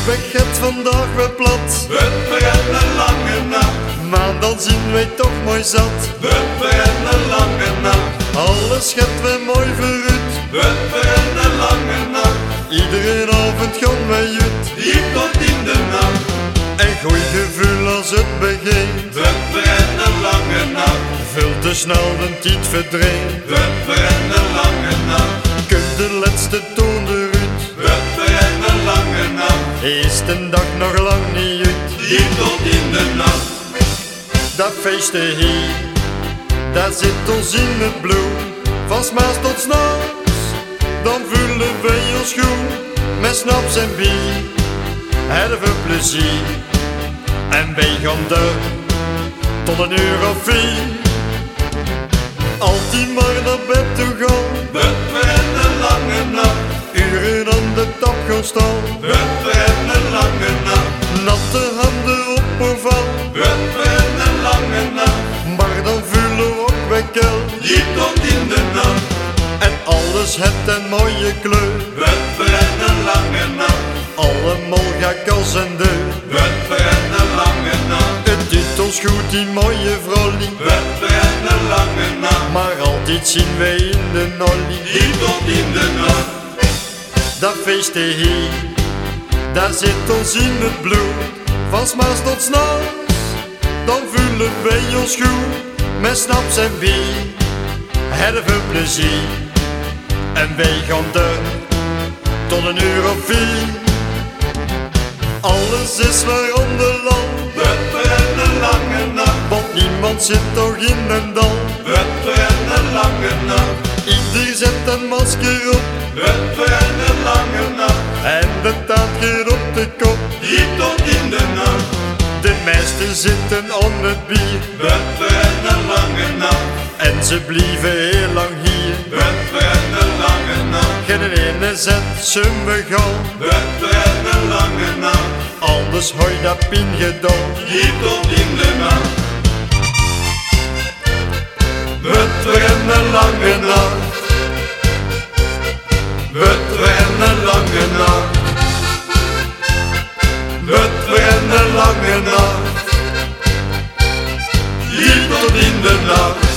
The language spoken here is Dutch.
weg het vandaag weer plat. We rennen lange nacht, Maar dan zien wij toch mooi zat. we rennen lange nacht, Alles gaat weer mooi vooruit. we rennen lange nacht, Iedere avond gaan wij uit. diep tot in de nacht. Een goed gevoel als het begint. We rennen lange nacht, Veel te snel de tijd verdrinkt. we rennen lange nacht, Kunt de laatste toon eruit. we rennen lange nacht, Is de dag nog lang niet uit. diep tot in de nacht. Dat feestje hier, dat zit ons in het bloed. Van 's maas tot 's nachts, dan voelen wij ons goed. Met snaps en bier, hebben we plezier. En wij gaan door, tot 1:04. Altijd maar naar bed toe gaan, We rennen lange nacht, uren aan de tap gaan staan. we rennen lange nacht, Natte handen op een val, we rennen lange nacht, maar dan voelen we ook weer koud. diep tot in de nacht. En alles heeft een mooie kleur. We rennen lange nacht, Allemaal gaat als en deur. we rennen lange nacht, Het doet ons goed, die mooie vrouwlie. we rennen lange nacht, Maar altijd zien wij in de nollie. diep tot in de nacht. Dat feestje hier, dat zit ons in het bloed. Van 's maas tot 's nachts, dan voelen wij ons goed. Met snaps en bier, hebben we plezier. En wij gaan door, tot 1:04. Alles is weer aan de land, We rennen lange nacht, want niemand zit toch in een dal. we rennen lange nacht, Ieder zet een masker op we rennen lange nacht, en de taart gaat op de kop. diep tot in de nacht. De meesten zitten aan het bier We rennen lange nacht, en ze blijven heel lang hier. we rennen lange nacht, Geen ene zet ze me gaan, we rennen lange nacht, anders hou je dat pin gedaan. diep tot in de nacht. We rennen lange nacht, we rennen lange nacht, we rennen lange nacht, diep tot in de nacht.